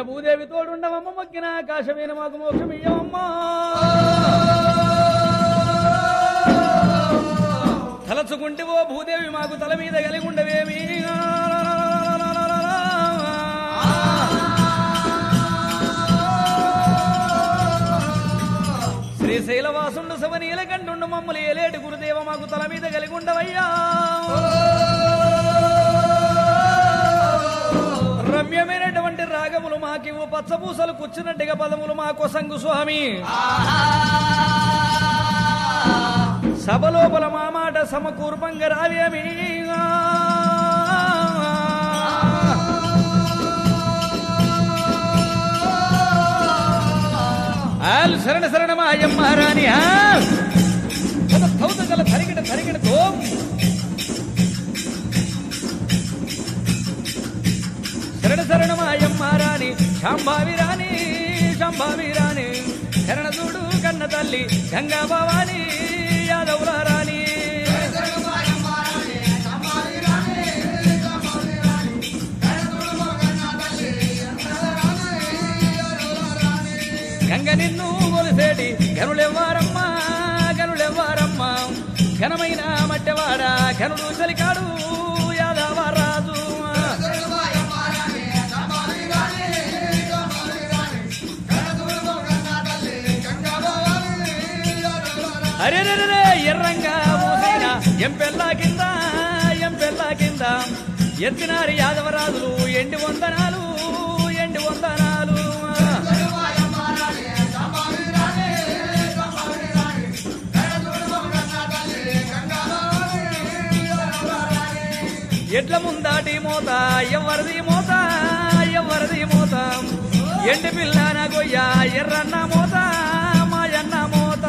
భూదేవి తోడుండవమ్మ మొక్కిన ఆకాశమైన మాకు మోక్షమియ్యమమ్మా తలచుకుంటే ఓ భూదేవి మాకు తల మీద కలిగి ఉండవేమి శ్రీశైలవాసుండు శవనీల కంటుండు మమ్మల్ని ఏలేటి గురుదేవ మాకు తల మీద కలిగి ఉండవయ్యా రమ్యమైనటువంటి రాగములు మాకివ్వు పచ్చపూసలు కూర్చున్నట్టుగా పదములు మా కొసంగు స్వామి సభలోపల మా మాట సమకూర్పంగా రావేమి ఆలు శరణ శరణ మాయమ్మ రాణి గల తరిగిన తరిగిన తోం శరణ శరణ మాయమ్మ రాణి శాంభావి రాణి శాంభావి రాణి శరణ చూడు కన్న తల్లి గంగా భవాని యాదవుల రాణి గంగ నిన్ను కొలిసేటి గనులెవ్వారమ్మా గనులెవ్వారమ్మా ఘనమైన మట్టెవాడ ఘనుడు చలికాడు యాదవరాజు అరే ఎర్రంగా ఊసైన ఎంపెల్లా కింద ఎత్తినారి యాదవరాజులు ఎండి వందనాలు ఎండి వందనాలు ఎట్ల ముందాటి మోత ఎవరిది మోత ఎవరిది మోత ఎండి పిల్లన గొయ్య ఎర్రన్న మోత మాయన్న మోత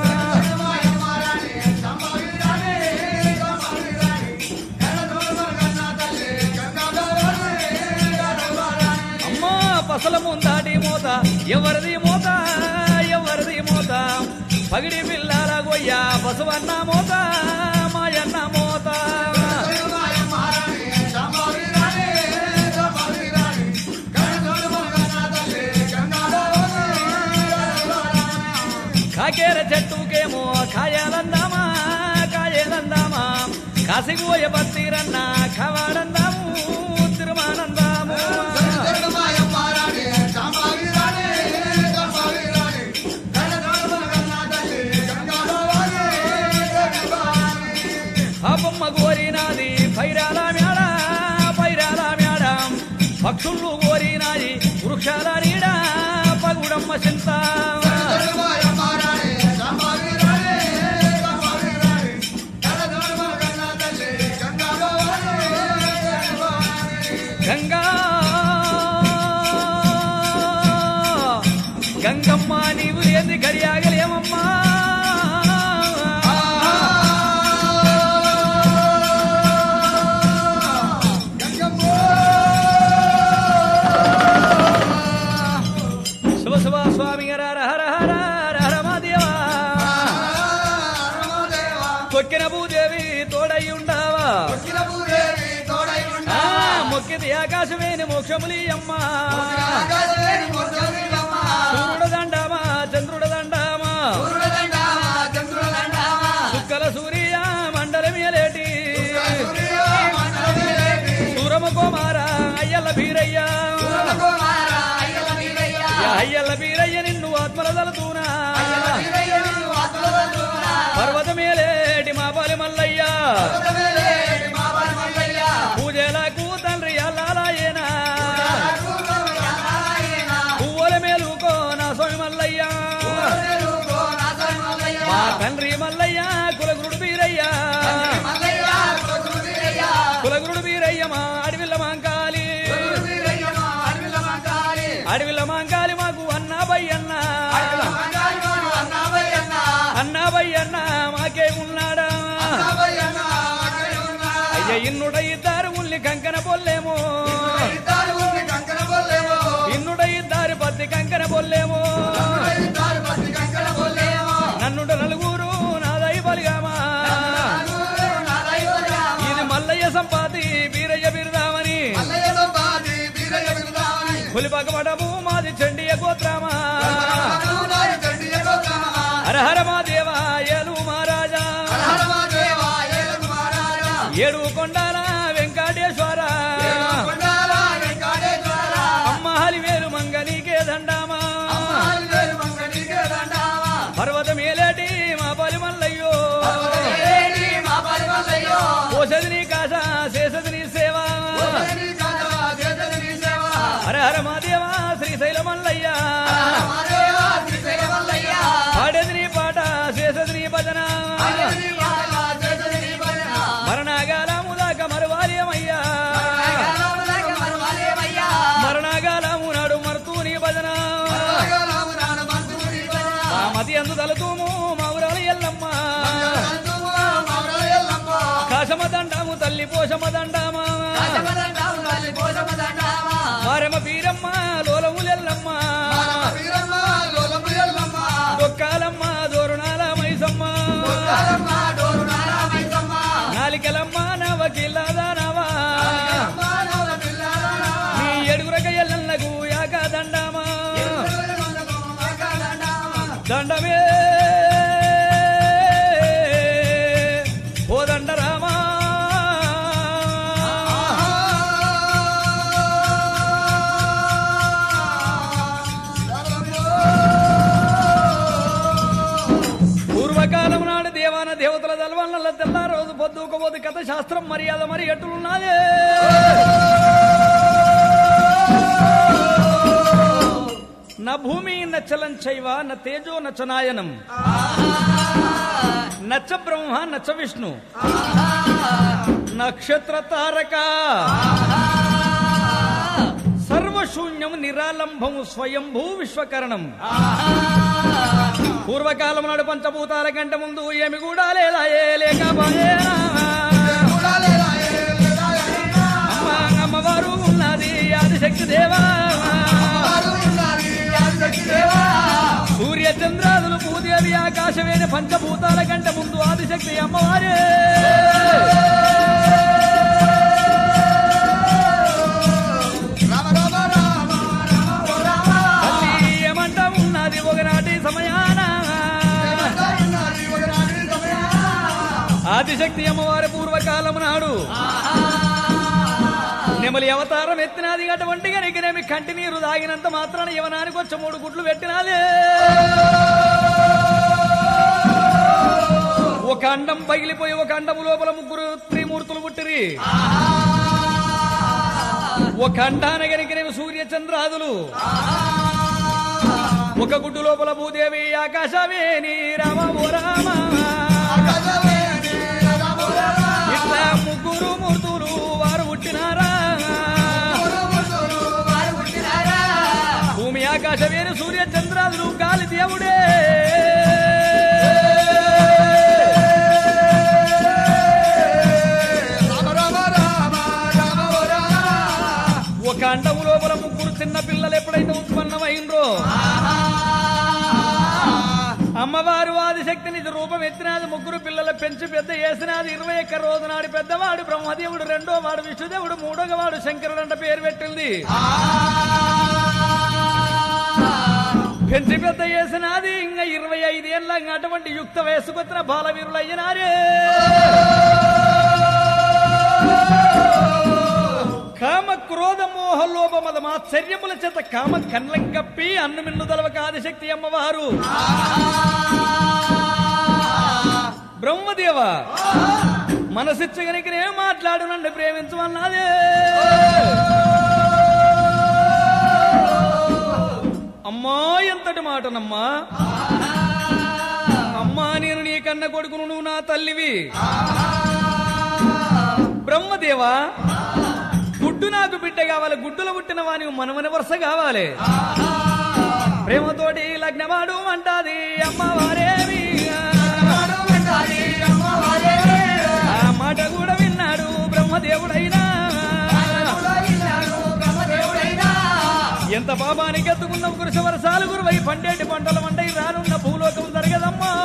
అమ్మా పసల ముందాటి మోత ఎవరిది మోత ఎవరిది మోత పగిడి పిల్లల గొయ్య బసవన్న మోత మాయన్న మోత కాకేర చెట్టుకేమో కాయాలందామా కాయేలందామా కాసిగోయ బత్తీరన్న కవాడందాము తిరుమానందాము పాపమ్మ కోరినాది పైరాల మేడ పక్షుళ్ళు కోరినాయి వృక్షాల నీడ పగుడమ్మ చింత గంగమ్మ నీవు ఏంది గడియాగలేమమ్మా శివ శివ స్వామి హర హర హర హర మాదేవా కొక్కిన భూదేవి తోడై ఉండవా మొక్కిది ఆకాశమేని మోక్షములి అమ్మా సూర్యుడు దండామా చంద్రుడు దండామా సుక్కల సూర్య మండలమేలేటి సూరమ కుమార అయ్యల్ల బీరయ్య అయ్యల్ల బీరయ్య నిన్ను ఆత్మల తలతూనా పర్వతమేలేటి మా పాలి మల్లయ్య పూజలకు తండ్రి అల్లాలయేనా పువ్వుల మేలుకో నా స్వామి మల్లయ్య మా తండ్రి మల్లయ్య కులగురుడు బీరయ్య కులగురుడు బీరయ్య మా అడవిల్ల మాంకాలి అడవిల్ల మాంకాలి మాకు అన్నాబయ్యన్న అన్నాబయ్యన్న మాకే ఉన్నాడా అయ్య ఇన్నుడ ఇద్దరు ఉల్లి కంకన పొల్లేమో ఇన్నుడ ఇద్దరు పత్తి కంకన పొల్లేమో నన్నుడ నలుగురు నాదై బలిగామా ఇది మల్లయ్య సంపాతి బీరయ్య బిరుదామని పులిపకమటము మాది చండీయ గోత్రమా హర హర మా దేవా ఏలు మహారాజా ఏడు కొండాల వెంకటేశ్వర అమ్మ హలివేలు మంగ నీకే దండామా పర్వతం ఏలేటి మా బలి మల్లయ్యో పోసది నీ కాస చేసది నీ సేవ హర హర మా దేవా శ్రీశైల మల్లయ్య పాడేది నీ పాట చేసది నీ భజన మరణాగాలము దాకా మరువాలేమయ్యా మరణాగాలము నాడు మరుతూ నీ భజన మతి అందు తలతూము మౌరాలు ఎల్లమ్మ కాశమ దండాము తల్లి పోషమ దండామా మారమ పీరమ్మ లోలములెల్లమ్మ దొక్కాలమ్మ దోరుణాల మైసమ్మ నాలికలమ్మ నవకిల్లదానవా నీ ఎడుగురక ఎల్లలకు యాక దండామా దండమే ఓ దండరామా పూర్వకాలం నాడు దేవాన దేవతల దళవల్ల తెల్ల రోజు పొద్దుకోబోదు కథ శాస్త్రం మర్యాద మరి ఎట్టులున్నదే न भूमि न चलन चैव न तेजो न चनायनम न च ब्रह्म न च विष्णु नक्षत्र तारका सर्वशून्यम निरालंभम स्वयंभू विश्वकरणम పూర్వకాలం నాడు పంచభూతాల కంటే ముందు ఏమి కూడా లేదాయే లేకపోయేనా అమ్మవారు ఉన్నది ఆదిశక్తి దేవా సూర్య చంద్రాదులు భూదేవి ఆకాశమైన పంచభూతాల కంటే ముందు ఆదిశక్తి అమ్మవారే ఏమంటా ఉన్నది ఒకనాటి సమయాన ఆదిశక్తి అమ్మవారి పూర్వకాలం నాడు నెమలి అవతారం ఎత్తినది అటువంటి గనికినేమి కంటి నీరు దాగినంత మాత్రాన యవనానికి వచ్చి 3 గుడ్లు పెట్టినదే ఒక అండం పగిలిపోయి ఒక అండము లోపల 3 త్రిమూర్తులు పుట్టిరి ఒక అండాన గనికినేమి సూర్య చంద్రాదులు ఒక గుడ్డు లోపల భూదేవి ఆకాశవేణి రామ ఓ రామ ఇట్లా 3 మూర్తులు వారు పుట్టినారా భూమి ఆకాశవేణి సూర్య చంద్రాదులు గాలి దేవుడే ఒక అండము లోపల 3 చిన్న పిల్లలు ఎప్పుడైతే ఉత్పన్నమైండ్రో అమ్మవారు ఆదిశక్తి నిజ రూపం ఎత్తినది 3 పిల్లలు పెంచి పెద్ద చేసినది 21 రోజు నాడు పెద్దవాడు బ్రహ్మదేవుడు రెండో వాడు విష్ణుదేవుడు మూడవ వాడు శంకరుడు అంట పేరు పెట్టింది పెంచి పెద్ద చేసినది ఇంకా 25 ఏళ్ళ అటువంటి యుక్త వయసుకొచ్చిన బాలవీరులు అయ్యినారే కామ క్రోధ మోహ లోభ మద మాత్సర్యముల చేత కామ కన్నం కప్పి అన్ను మిన్ను తలవక ఆదిశక్తి అమ్మవారు బ్రహ్మదేవ మనసిచ్చగనికినే మాట్లాడు నన్ను ప్రేమించమన్నదే అమ్మా ఎంతటి మాటనమ్మా అమ్మా నేను నీ కన్న కొడుకును నువ్వు నా తల్లివి బ్రహ్మదేవా గుడ్డు నాకు బిడ్డ కావాలి గుడ్డులో పుట్టిన వాని మనమని వరుస కావాలి ప్రేమతోటి లగ్నమాడు అంటాది అమ్మవారేమి ఆ మాట కూడా విన్నాడు బ్రహ్మదేవుడైనా ఎంత పాపానికి ఎత్తుకున్న కురుష వర్షాలు గురువై పండేటి పంటల వంటై రానున్న భూలోకం జరగదమ్మా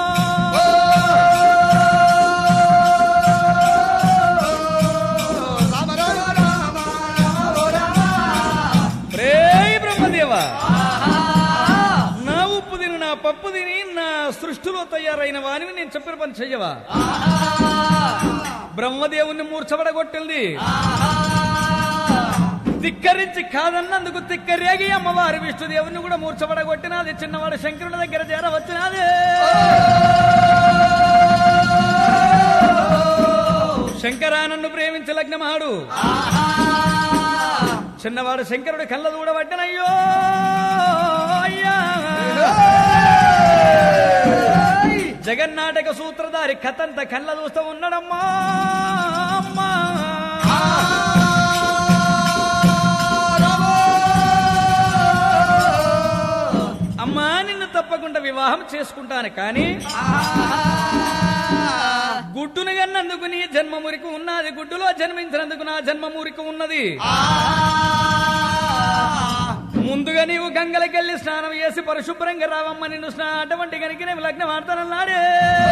రే చెయ్యవా? నా ఉప్పు తిని నా పప్పు తిని నా సృష్టిలో తయారైన వానివి నేను చెప్పిన పని చెయ్యవా? బ్రహ్మదేవుని మూర్చబడగొట్టింది. ధిక్కరించి కాదన్నందుకు తిక్కరేగి అమ్మవారి విష్ణుదేవుని కూడా మూర్చబడగొట్టినది. చిన్నవాడు శంకరుడి దగ్గర చేరవచ్చినది. శంకరా నన్ను ప్రేమించి లగ్నమాడు. చిన్నవాడు శంకరుడి కళ్ళ దూడబట్టినయ్యో అయ్యా. జగన్నాటక సూత్రధారి కథంత కళ్ళ చూస్తూ ఉన్నాడమ్మా. అమ్మా అమ్మా నిన్ను తప్పకుండా వివాహం చేసుకుంటాను, కానీ గుడ్డును కన్నందుకు నీ జన్మ మురికి ఉన్నది, గుడ్డులో జన్మించినందుకు నా జన్మ మురికి ఉన్నది. ముందుగా నీవు గంగలకెళ్ళి స్నానం చేసి పరిశుభ్రంగా రావమ్మ. నిన్ను అటువంటి కనుక నేను లగ్నం ఆడతానన్నాడే.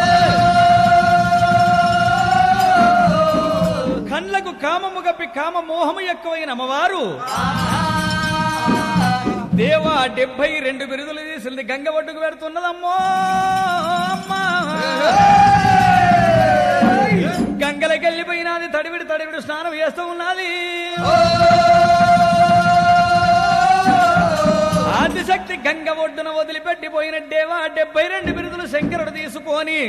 కళ్ళకు కామము గప్పి కామ మోహము ఎక్కువైన అమ్మవారు దేవా 72 బిరుదులు తీసింది. గంగ ఒడ్డుకు పెడుతున్నదమ్మో. అమ్మా గంగలకెళ్ళిపోయినది. తడివిడి స్నానం చేస్తూ ఉన్నది. ఆదిశక్తి గంగ ఒడ్డున వదిలిపెట్టిపోయిన దేవా 72 బిరుదులు శంకరుడు తీసుకొని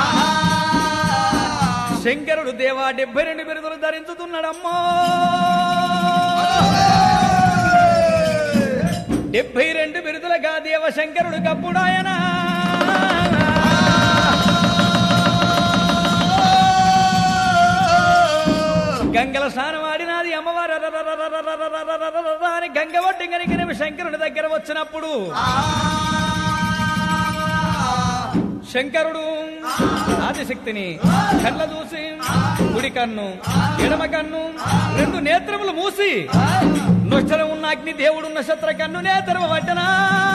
శంకరుడు దేవా 72 బిరుదులు ధరించుతున్నాడమ్మో. 72 బిరుదులుగా దేవ శంకరుడు కప్పుడాయన. గంగల స్నానం ఆడినది అమ్మవారు. అని గంగ ఒడ్డి కనుక శంకరుడి దగ్గర వచ్చినప్పుడు శంకరుడు ఆదిశక్తిని కళ్ళ చూసి కుడి కన్ను ఎడమ కన్ను 2 నేత్రములు మూసి నొచ్చడం ఉన్న అగ్ని దేవుడు నక్షత్ర కన్ను నేత్రము పట్టనా.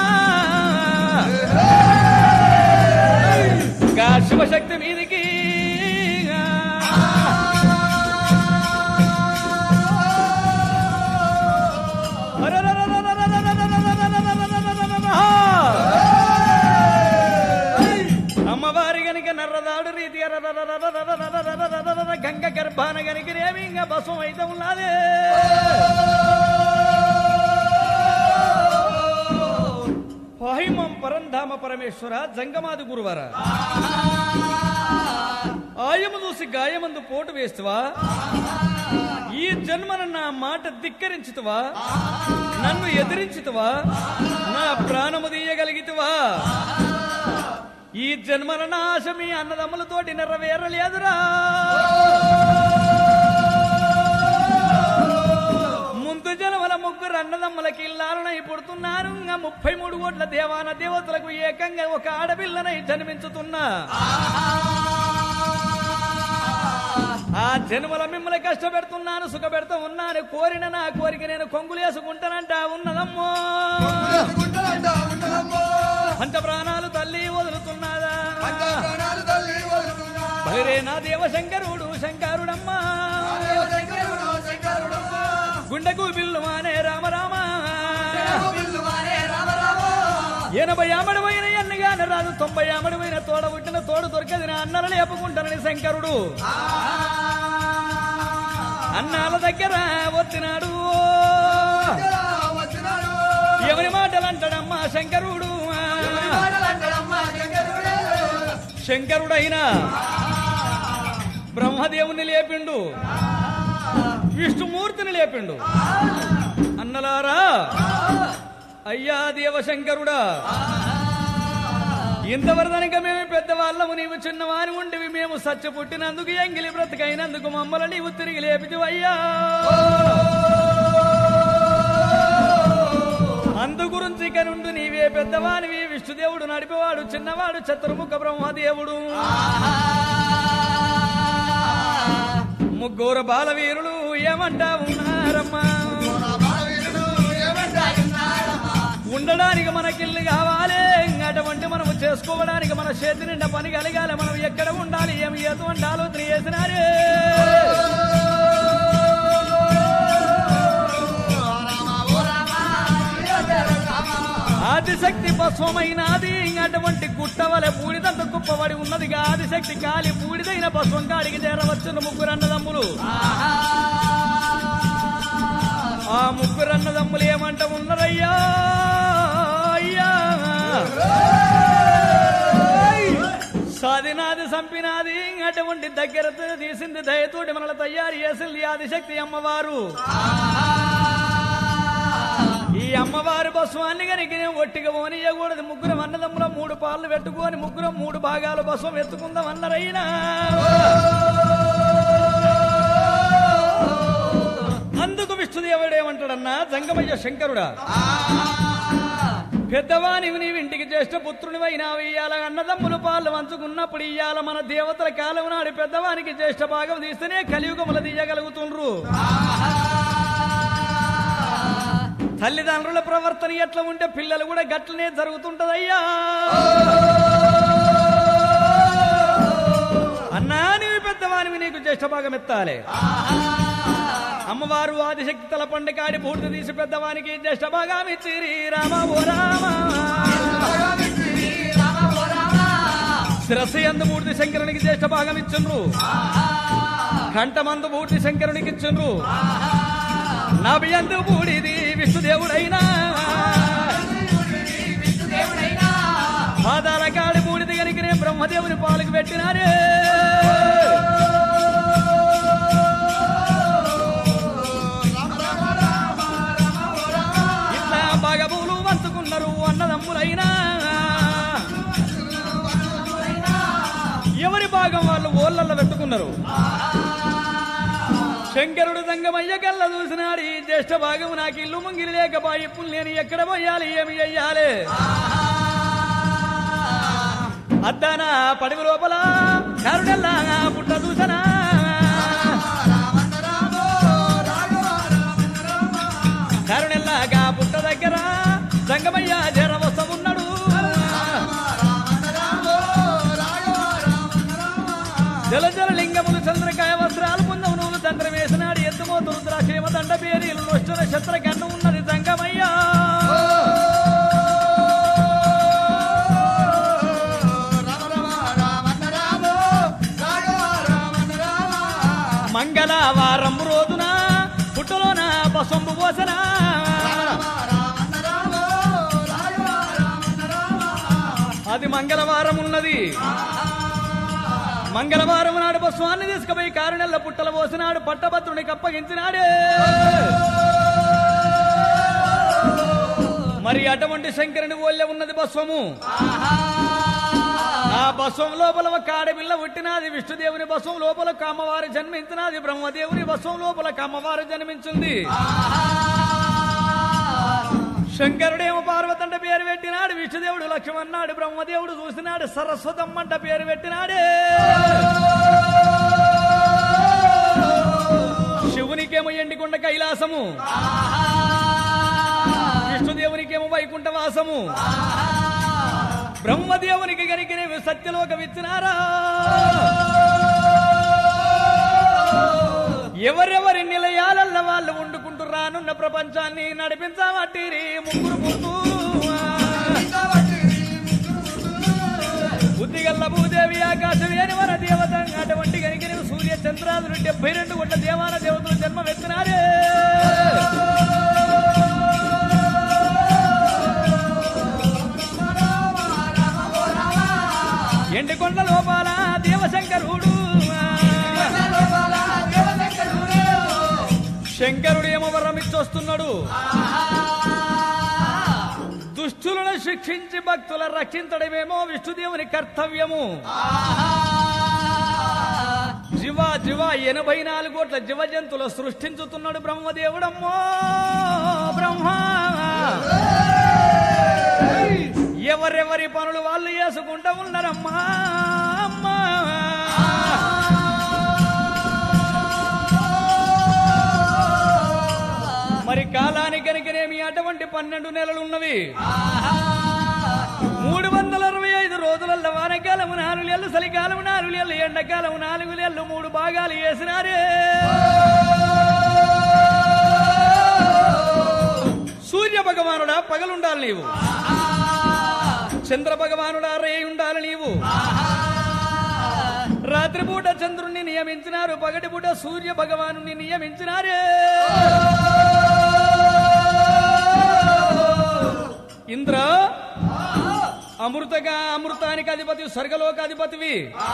శివశక్తి మీదికి అమ్మవారి గనిక నర్రదాడు రీతి గంగ గర్భాన గనికి రేమి ఇంకా బసం అయితే ఉన్నదే. పాహిమం పరంధామ పరమేశ్వర జంగమాది గురువర. ఆయము చూసి గాయమందు పోటు వేస్తువా? ఈ జన్మన నా మాట ధిక్కరించుతువా? నన్ను ఎదిరించుతువా? నా ప్రాణము తీయగలిగితువా? ఈ జన్మల నాశ మీ అన్నదమ్ములతోటి నెరవేరలేదురా. ముందు జన్మల 3 అన్నదమ్ములకి ఇల్లాలనై పుడుతున్నారు. 33 కోట్ల దేవాన దేవతలకు ఏకంగా ఒక ఆడపిల్లనై జన్మించుతున్నా. ఆ జన్మల మిమ్మల్ని కష్టపెడుతున్నాను, సుఖపెడుతూ ఉన్నాను. కోరిన నా కోరిక నేను కొంగులేసుకుంటానంట ఉన్నదమ్మో. పంచ ప్రాణాలు తల్లి వదులుతున్నదా? భైరే నా దేవశంకరుడు శంకరుడమ్మా. గుండెకు బిల్లు మానే రామరామ. 80 ఆమడమైన ఎన్నగానే రాదు, 90 ఆమడమైన తోడ పుట్టిన తోడు దొరకది నా అన్నలు లేపుకుంటానని శంకరుడు అన్నాల దగ్గర వచ్చినాడు. ఎవరి మాటలు అంటాడమ్మా శంకరుడు. శంకరుడైనా బ్రహ్మదేవుని లేపిండు, విష్ణుమూర్తిని లేపిండు. అన్నలారా, అయ్యా దేవశంకరుడా, ఇంతవరదనక మేము పెద్దవాళ్ళము, నీవు చిన్నవాని ఉండేవి. మేము సచ్చ పుట్టినందుకు ఎంగిలి బ్రతకైనందుకు మమ్మల్ని నీవు తిరిగి లేపితివి అయ్యా. అందు గురించి కనుండు నీవే పెద్దవానివి. విష్ణుదేవుడు నడిపేవాడు, చిన్నవాడు చతుర్ముఖ బ్రహ్మదేవుడు. 3 బాలవీరులు ఏమంటా ఉన్నారమ్మా? ఉండడానికి మనకిల్లు కావాలి, అటువంటి మనము చేసుకోవడానికి మన చేతి నిండా పని కలగాలి. మనం ఎక్కడ ఉండాలి, ఏమి ఎటువంటి ఆలోచన చేసినారే. ఆదిశక్తి భస్వమైనది అటువంటి గుట్టవలె బూడిదంత కుప్పబడి ఉన్నదిగా ఆదిశక్తి కాలి బూడిదైన భస్వం కాడికి చేరవచ్చును ముగ్గురు అన్నదమ్ములు. ఆ ముగ్గురు అన్నదమ్ములు ఏమంట ఉన్నారయ్యా అయ్యా సాధినాది సంపినాది అటువంటి దగ్గర తీసింది దయతోటి మనల్ని తయారు చేసింది ఆదిశక్తి అమ్మవారు. ఈ అమ్మవారు భస్వాన్ని కనుక ఒట్టిగా పోనీయకూడదు. ముగ్గురు అన్నదమ్ముల 3 పాలు పెట్టుకొని ముగ్గురు 3 భాగాలు భస్వం ఎత్తుకుందాం అన్నరైనా అందుకు విష్ణుదేవుడేమంటాడన్నా జంగమయ్య శంకరుడా పెద్దవాని నీవు ఇంటికి జ్యేష్ఠ పుత్రునివైనావు. ఇయ్యాల అన్నదమ్ములు పాలు వంచుకున్నప్పుడు ఇయ్యాల మన దేవతల కాలం నాడు పెద్దవానికి జ్యేష్ఠ భాగం తీస్తేనే కలియుగములు తీయగలుగుతుండ్రు. తల్లిదండ్రుల ప్రవర్తన ఎట్లా ఉంటే పిల్లలు కూడా గట్లనే జరుగుతుంటదయ్యా. అన్నా నీవు పెద్దవానివి నీకు జ్యేష్ఠ భాగం ఎత్తాలి. అమ్మవారు ఆదిశక్తి తల పండుకాడి బూడిద తీసి పెద్దవానికి జ్యేష్ఠ భాగం ఇచ్చిరి. రామ ఓ రామ శిరస్సు యందు బూడిద శంకరునికి జ్యేష్ఠ భాగం ఇచ్చుండ్రు. కంఠమందు బూడిద శంకరునికి ఇచ్చుండ్రు. నాభియందు బూడిది విష్ణుదేవుడైనా పాదాల కాడి బూడిది కనుకనే బ్రహ్మదేవుని పాలకు పెట్టినారే. ఇట్లా బాగబూలు వంచుకున్నారు అన్నదమ్ములైనా. ఎవరి భాగం వాళ్ళు ఓళ్ళల్లో పెట్టుకున్నారు. శంకరుడు జంగమయ్య కళ్ళ చూసినాడు. ఈ జ్యేష్ఠ భాగం నాకు ఇల్లు ముంగిలి లేకపాయి. ఇప్పుడు నేను ఎక్కడ పోయాలి ఏమి చెయ్యాలి? అద్దానా పడివి లోపల కరుడల్లా పుట్ట చూసనా కరుణెల్లాగా పుట్ట దగ్గర జంగమయ్య జర వస్తున్నాడు. జల జల లింగములు చంద్రకాయ వస్త్రాలు ముందము నువ్వు తండ్రి వేసినాడు. ఎత్తుమోతు రుద్రాక్షేమ దండ పేరీలు నొచ్చున శత్ర కన్ను ఉన్నది జంగమయ్య. మంగళవారం రోజున పుట్టలోన బసొంబు పోసనా అది మంగళవారం ఉన్నది. మంగళవారం నాడు బస్వాన్ని తీసుకుపోయి కారునెల్ల పుట్టల పోసినాడు. పట్టభద్రునికి అప్పగించినాడే. మరి అటువంటి శంకరుని ఓళ్ళే ఉన్నది బస్వము. ఆ బస్వం లోపల ఒక ఆడపిల్ల పుట్టినది. విష్ణుదేవుని బస్వం లోపల అమ్మవారు జన్మించినది. బ్రహ్మదేవుని బస్వం లోపల అమ్మవారు జన్మించింది. శంకరుడేమో పార్వతంట పేరు పెట్టినాడు. విష్ణుదేవుడు లక్ష్మన్నాడు. బ్రహ్మదేవుడు చూసినాడు. సరస్వతమ్మంట పేరు పెట్టినాడే. శివునికేమో ఎండికొండ కైలాసము, విష్ణుదేవునికేమో వైకుంఠ వాసము, బ్రహ్మదేవునికి గరికినేవి సత్యలోకం ఇచ్చినారా. ఎవరెవరి నిలయాలల్ల వాళ్ళు వండుకుంటూ రానున్న ప్రపంచాన్ని నడిపించబట్టిరి ముగ్గురు పురుతూ. బుద్ధిగల్ల భూదేవి ఆకాశవేని వర దేవత అటువంటి గనికి సూర్య చంద్రాదులు 72 కోట్ల దేవాన దేవతలు జన్మమెత్తినారే. ఎండికొండ లోపాల దేవశంకరుడు. శంకరుడు ఏమో వరమిచ్చొస్తున్నాడు. దుష్టులను శిక్షించి భక్తుల రక్షించడమేమో విష్ణుదేవుని కర్తవ్యము. జీవ 84 కోట్ల జీవ జంతువులు సృష్టించుతున్నాడు బ్రహ్మదేవుడమ్మో. బ్రహ్మ ఎవరెవరి పనులు వాళ్ళు చేసుకుంటూ ఉన్నారమ్మా. అమ్మా మరి కాలానికి కనుకనేమి అటువంటి 12 నెలలు ఉన్నవి. 365 రోజులలో వానకాలము 4 నెలలు, చలికాలము 4 నెలలు, ఎండాకాలము 4 నెలలు 3 భాగాలు వేసినారే. సూర్య భగవానుడా పగలుండాలి నీవు. చంద్ర భగవానుడా రే ఉండాలి నీవు రాత్రిపూట చంద్రుణ్ణి నియమించినారు పగటిపూట సూర్య భగవాను నియమించినారే ఇంద్ర అమృతానికి అధిపతి స్వర్గలోకాధిపతివి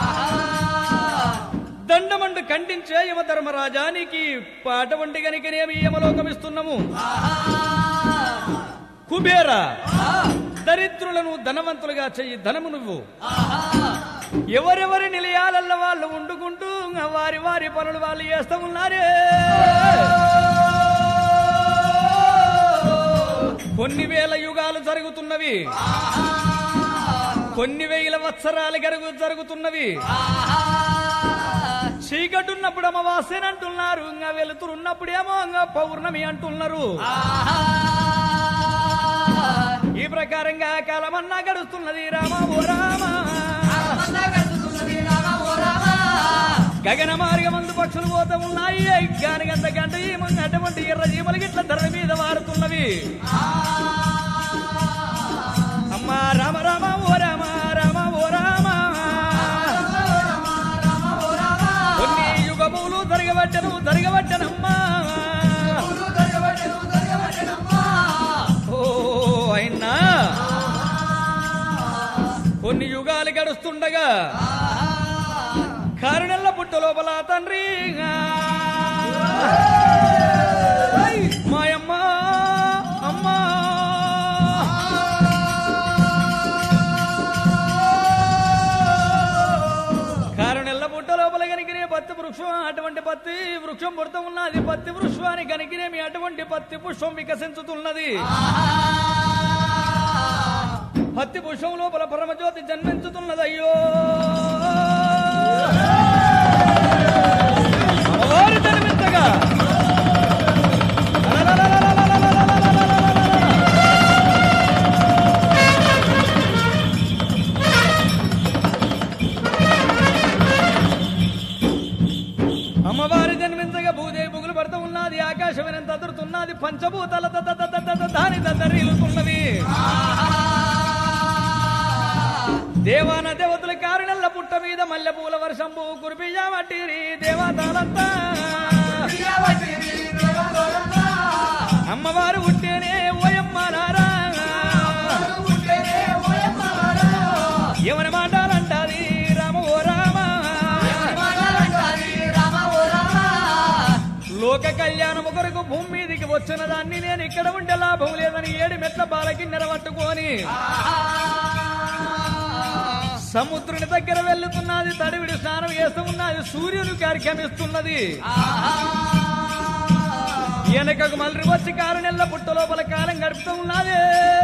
దండమండు ఖండించే యమధర్మరాజా నీకు అటువంటి గనికనేమి యమలోకమిస్తున్నాము కుబేర దరిద్రులను ధనవంతులుగా చెయ్యి ధనము నువ్వు ఎవరెవరి నిలయాలల్ల వాళ్ళు వండుకుంటూ వారి వారి పనులు వాళ్ళు చేస్తూ ఉన్నారే కొన్ని వేల యుగాలు జరుగుతున్నవి కొన్ని వేల వత్సరాలు జరుగుతున్నవి చీకటున్నప్పుడు అమావాస్యని అంటున్నారు ఇంకా వెలుతురున్నప్పుడేమో ఇంకా పౌర్ణమి అంటున్నారు ఈ ప్రకారంగా కాలమన్నా గడుస్తున్నది రామా ఓ రామా గగన మార్గమందు పక్షులు పోతూ ఉన్నాయి గానిగంత గంట అటువంటి ఎర్ర జీమలు గిట్ల ధర మీద వారుతున్నవి అమ్మా రామ రామ ఓ రామ రామ ఓ రామ కొన్ని యుగములు జరగబట్టనమ్మా ఓ అయినా కొన్ని యుగాలు గడుస్తుండగా కారణంలో పుట్ట లోపల తండ్రి మాయమ్మ అమ్మా కారణంలో పుట్ట లోపల కనికినే పత్తి వృక్షం అటువంటి పత్తి వృక్షం పుడతా ఉన్నది పత్తి వృక్షాన్ని కనికినేమి అటువంటి పత్తి పుష్పం వికసించుతున్నది పత్తి పుష్పం లోపల పరమజ్యోతి జన్మించుతున్నది అయ్యో అమ్మవారు జన్మించగా అమ్మవారు జన్మించగా భూదేవి బుగులు పడుతూ ఉన్నది ఆకాశమైనంత అదురుతున్నది పంచభూతాల దాని దద్దరిల్లుతున్నది దేవాన దేవతల కారణంలో పుట్ట మీద మల్లెపూల వర్షంబు కురిపియావట్టిరి దేవతలంతా అమ్మవారు ఉట్టేనే ఓయమ్మ నారా ఏమని మాటాలంటాది రామ ఓ రామ లోక కళ్యాణము కొరకు భూమి మీదికి వచ్చిన దాన్ని నేను ఇక్కడ ఉండే లాభం లేదని 7 మెట్ల బాలకి నిలబట్టుకొని సముద్రుని దగ్గర వెళ్తున్నది తడివిడి స్నానం చేస్తూ ఉన్నది సూర్యుని కార్యక్రమిస్తున్నది వెనకకు మళ్ళీ వచ్చి కారణెల్ల పుట్ట లోపల కాలం గడుపుతూ ఉన్నది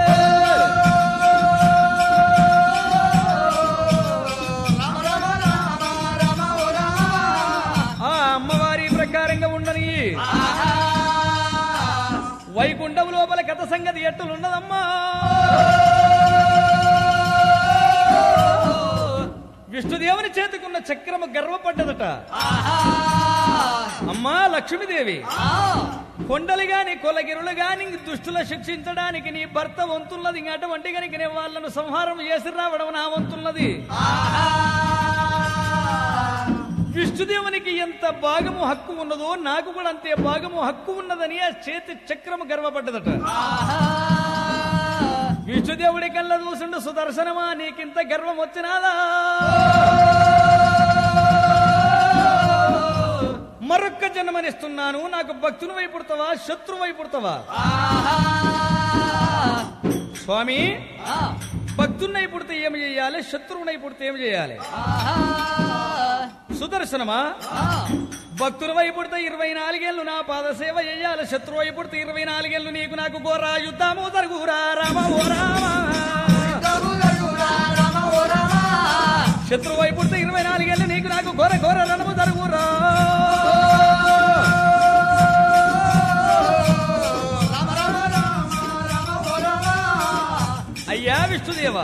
ఆ అమ్మవారి ప్రకారంగా ఉండని వైకుంఠం లోపల కథ సంగతి ఎట్టులున్నదమ్మా విష్ణుదేవుని చేతికున్న చక్రము గర్వపడ్డదట అమ్మా లక్ష్మీదేవి కొండలు గాని కొలగిరులు గాని దుష్టుల శిక్షించడానికి నీ భర్త వంతున్నది అటువంటి కనుక వాళ్ళను సంహారం చేసి రావడం నా వంతున్నది విష్ణుదేవునికి ఎంత భాగము హక్కు ఉన్నదో నాకు కూడా అంతే భాగము హక్కు ఉన్నదని ఆ చేతి చక్రము గర్వపడ్డదట విష్ణుదేవుడి కళ్ళ చూసిండు సుదర్శనమా నీకింత గర్వం వచ్చినాదా మరొక్క జన్మనిస్తున్నాను నాకు భక్తుని వైపుడతావా శత్రు వైపుడతావా స్వామి భక్తున్నై పుడితే ఏమి చేయాలి శత్రువునై పుడితే ఏమి చేయాలి సుదర్శనమా భక్తుల వైపుడితే 24 ఏళ్ళు నా పాద సేవ చేయాలి శత్రువు వైపుడితే 24 ఏళ్ళు నీకు నాకు ఘోర యుద్ధము జరుగురా రామ ఓ రామ శత్రువు వైపుడితే 24 ఏళ్ళు నీకు నాకు ఘోర ఘోర రణము జరుగురా అయ్యా విష్ణుదేవా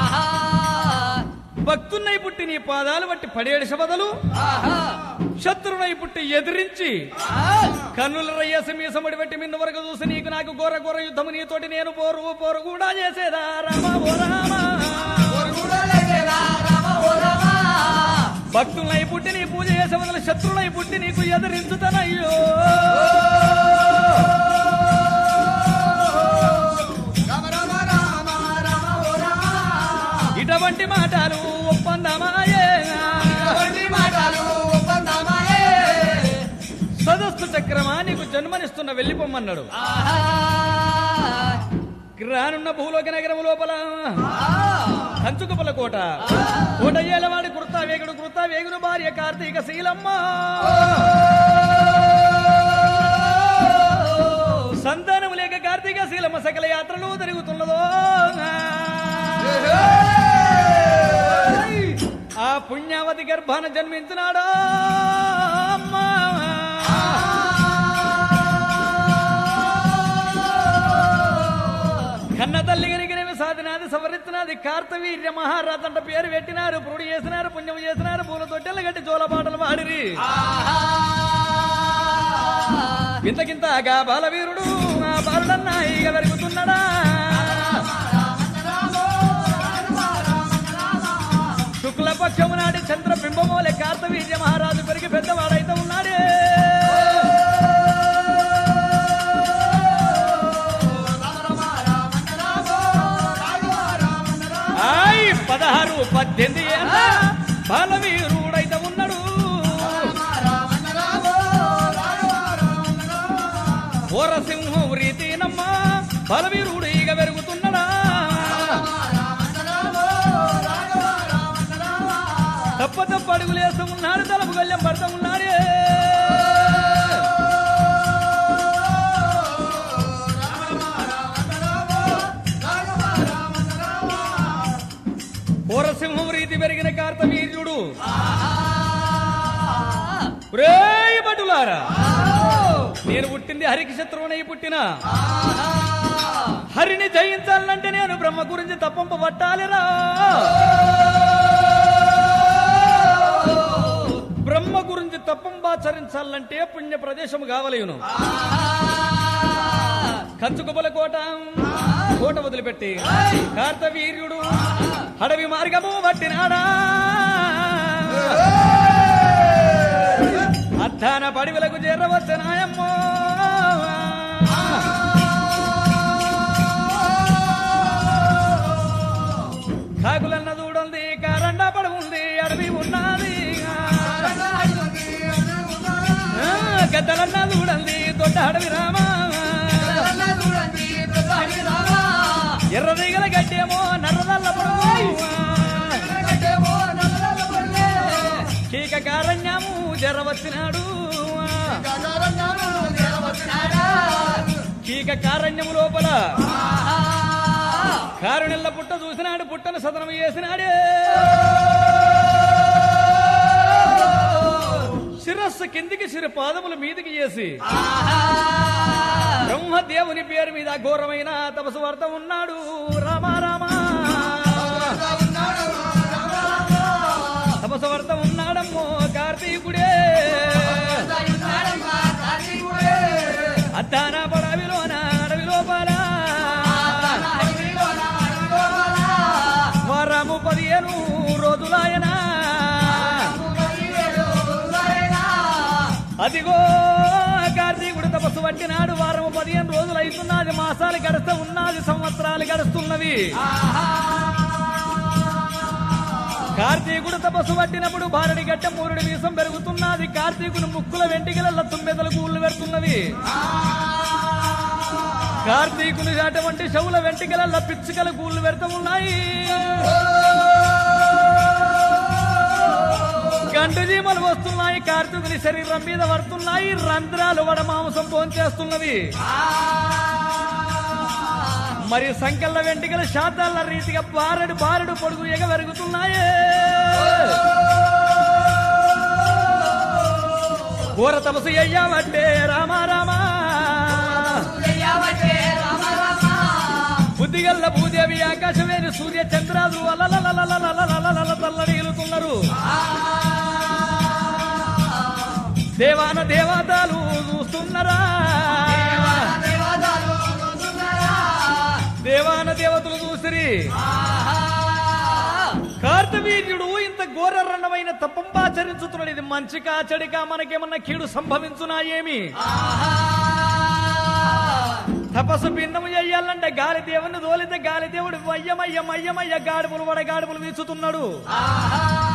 భక్తున్నై పుట్టి నీ పాదాలు బట్టి పడేడు బదులు శత్రునై పుట్టి ఎదిరించి కన్నుల రయ్యసి మీసముడి బట్టి మిన్ను వరకు చూసి నీకు నాకు ఘోర ఘోర యుద్ధము నీతోటి నేను పోరు కూడా చేసేదా రామ ఓ రామ భక్తులై పుట్టి నీ పూజ చేసే వదల శత్రులై పుట్టి నీకు ఎదిరించుతానయ్యో ఇటువంటి మాటలు ఒప్పందమాయే సదస్సు చక్రమా నీకు జన్మనిస్తున్న వెళ్ళిపోమ్మన్నాడు రానున్న భూలోక నగరం లోపల కంచుకుపల కోట కోట ఏలవాడి కృతా వేగుడు భార్య కార్తీక శీలమ్మ సంతానము లేక కార్తీక శీలమ్మ సకల యాత్రలు తిరుగుతున్నదో ఆ పుణ్యావతి గర్భాన జన్మించినాడా అమ్మా కన్న తల్లి గనిగినవి సాధినాది సవరిత్తునాది కార్తవీర్య మహారాజ్ అంట పేరు పెట్టినారు పురుడు చేసినారు పుణ్యం చేసినారు పూల తొట్టెలు గట్టి జోల పాటలు పాడిరి ఇంతకింతగా బాలవీరుడు ఆ బాలుడన్నా ఇక వెరుగుతున్నాడా శుక్లపక్షము నాటి చంద్రబింబమోలే కార్తవీర్య మహారాజు పెరిగి పెద్దవాడైతే ఉన్నాడే ఆయ్ 16-18 ఏళ్ళ బాలవీరుడైతే ఉన్నాడు ఓరసింహం రీతినమ్మ బాలవీరుడు ఇక పెరుగుతున్నాడా తప్ప అడుగులేస్తూ ఉన్నాడు తలపు గల్యం పడతా ఉన్నాడే ఓరసింహం రీతి పెరిగిన కార్తవీర్యుడు భటులారా నేను పుట్టింది హరికి శత్రువునై పుట్టిన హరిని జయించాలంటే నేను బ్రహ్మ గురించి తప్పంప పట్టాలిరా బ్రహ్మ గురించి తప్పంబాచరించాలంటే పుణ్య ప్రదేశం కావలేను కంచుకుపల కోట వదిలిపెట్టి కార్తవీర్యుడు అడవి మార్గము పట్టినాడా అద్దాన పడివలకు చేరవచ్చనాయమ్మో కాకులన్న దూడంది కారండ పడవుంది అడవి ఉన్నది గద్దలన్న దూడంది దొడ్డ అడవి రామా ఎర్రదిగల గడ్డేమో నర్రదల్ల కీక కారణ్యము జరవచ్చినాడు కీక కారణ్యము లోపల కారుణెల్ల పుట్ట చూసినాడు పుట్టను సదనం చేసినాడే శిరస్సు కిందికి శిర పాదములు మీదికి చేసి బ్రహ్మదేవుని పేరు మీద ఘోరమైన తపసు వార్త ఉన్నాడు రామారామా తపసు వార్త ఉన్నాడమ్మో కార్తీకుడే అద్దాన పడవిలోన అడవి లోపల వారము 15 రోజులాయన అదిగో కార్తీకుడు తపస్సు పట్టినాడు వారము 15 రోజులు అవుతున్నది మాసాలు గడుస్తూ ఉన్నది సంవత్సరాలు గడుస్తున్నవి కార్తీకుడు తపస్సు పట్టినప్పుడు భారడి గట్ట మూరుడి వీసం పెరుగుతున్నది కార్తీకుడు ముక్కుల వెంటికల తుమ్మెదల కూళ్ళు పెడుతున్నవి కార్తీకుని అటువంటి శవుల వెంటికల పిచ్చుకల కూళ్ళు పెడుతూ ఉన్నాయి గంటు జీమలు వస్తున్నాయి కార్తీకుని శరీరం మీద పడుతున్నాయి రంధ్రాలు వడ మాంసం భోంచేస్తున్నవి మరి సంకల్ల వెంటికల శాతాల రీతిగా బారెడు పొడుగు ఎగవెరుగుతున్నాయే ఘోర తపస్సు అయ్యావంటే రామారామా బుద్ధిగల్ల భూదేవి ఆకాశమేని సూర్య చంద్రాలు తల్లడిల్లుతున్నారు దేవాన దేవతలు చూస్తున్నారా దేవాన దేవతలు చూసిరి కార్తవీర్యుడు ఇంత ఘోరరణమైన తపంబాచరించుతున్నాడు. ఇది మంచికా చెడికా మనకేమన్నా కీడు సంభవించునా ఏమి? తపస్సు భిన్నము చెయ్యాలంటే గాలి దేవుని తోలితే గాలి దేవుడు వయ్యమయ్య మయ్యమయ్య గాడుపులు వీచుతున్నాడు.